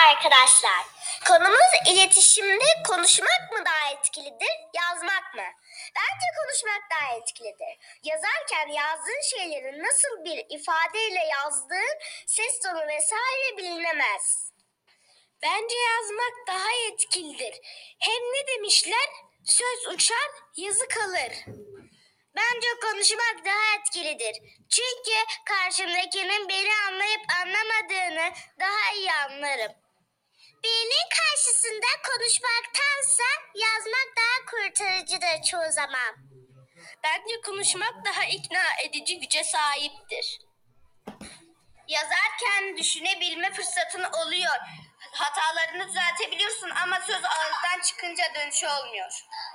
arkadaşlar. Konumuz iletişimde konuşmak mı daha etkilidir, yazmak mı? Bence konuşmak daha etkilidir. Yazarken yazdığın şeylerin nasıl bir ifadeyle yazdığın, ses tonu vesaire bilinemez. Bence yazmak daha etkilidir. Hem ne demişler? Söz uçar, yazı kalır. Bence konuşmak daha etkilidir. Çünkü karşımdakinin beni anlayıp anlamadığını daha iyi anlarım. Birinin karşısında konuşmaktansa yazmak daha kurtarıcıdır çoğu zaman. Bence konuşmak daha ikna edici güce sahiptir. Yazarken düşünebilme fırsatın oluyor. Hatalarını düzeltebiliyorsun ama söz ağızdan çıkınca dönüşü olmuyor.